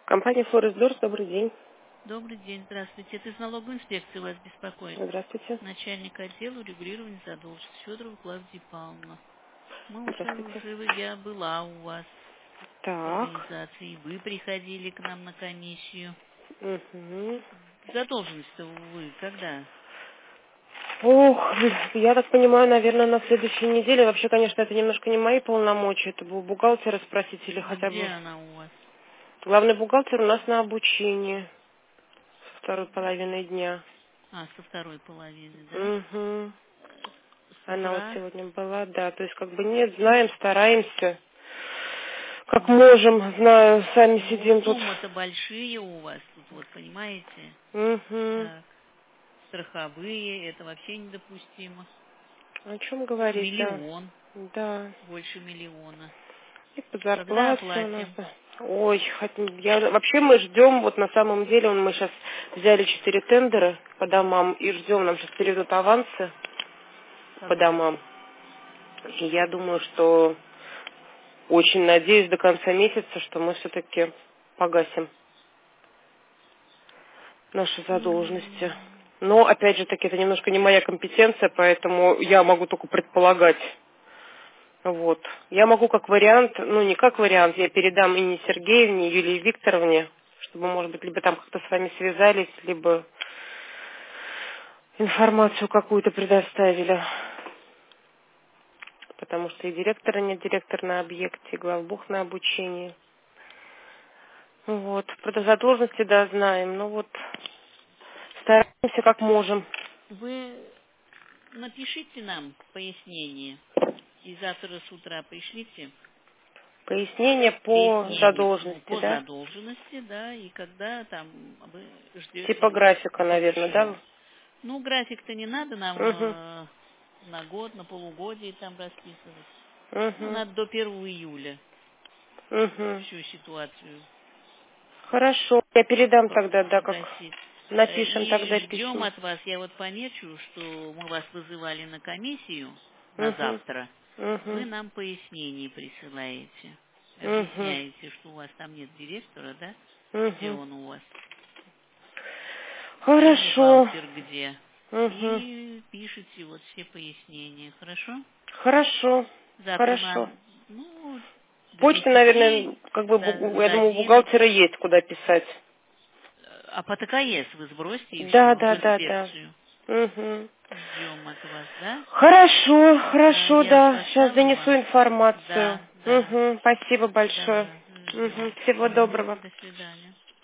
Компания Форестдорс, добрый день. Добрый день, здравствуйте. Это из налоговой инспекции вас беспокоит. Здравствуйте. Начальник отдела урегулирования задолженности Федорова Клавдия Павловна. Здравствуйте. Я была у вас в Так. организации, и вы приходили к нам на комиссию. Угу. Задолженность-то вы когда? Ох, я так понимаю, наверное, на следующей неделе. Вообще, конечно, это немножко не мои полномочия. Это был бухгалтера спросить или А хотя где бы... она у вас? Главный бухгалтер у нас на обучении. Со второй половины дня. А, со второй половины, да? Угу. С Она вот утра? сегодня была, да. То есть, как бы нет, знаем, стараемся. Как можем, знаю, сами Ну, сидим тут. суммы-то большие у вас тут, вот, понимаете? Угу. Так, страховые, это вообще недопустимо. О чем говорить, да. Миллион, Да. больше миллиона. И по Когда зарплате у нас. оплатим? Да. Ой, вообще мы ждем, вот на самом деле мы сейчас взяли 4 тендера по домам и ждем, нам сейчас перейдут авансы по домам. И я думаю, что очень надеюсь до конца месяца, что мы все-таки погасим наши задолженности. Но, опять же таки, это немножко не моя компетенция, поэтому я могу только предполагать. Вот. Я могу как вариант, ну не как вариант, я передам Инне Сергеевне, Юлии Викторовне, чтобы, может быть, либо там как-то с вами связались, либо информацию какую-то предоставили. Потому что и директора нет, директор на объекте, и главбух на обучении. Вот. Про задолженности, да, знаем. Ну вот, стараемся как можем. Вы напишите нам пояснение и завтра с утра пришлите Пояснение по пояснение задолженности, по да? задолженности, да, и когда там вы Типа ждете графика, наверное, да? погашения. Ну, график-то не надо нам Угу. на год, на полугодие там расписывать. Ну, Угу. надо до 1 июля Угу. всю ситуацию Хорошо. Я передам тогда, да, как погасить. напишем тогда И ждем письмо. от вас, я вот помечу, что мы вас вызывали на комиссию на Угу. завтра. Вы Угу. нам пояснение присылаете. Угу. Объясняете, что у вас там нет директора, да? Где Угу. он у вас? И Хорошо. бухгалтер где? Угу. И пишите вот все пояснения, хорошо? Хорошо. Завтра Хорошо. на, ну, к Почта, 10, наверное, как бы, я за думаю, у 9. бухгалтера есть куда писать. А по ТКС вы сбросьте и все, Да, в да, да, да. инспекцию. Угу. Ждем от вас, да? Хорошо, Да, хорошо, я да. Сейчас поставлю занесу вам. информацию. Да, да, Угу. Спасибо большое. да, Угу. ждем. Всего доброго. До свидания.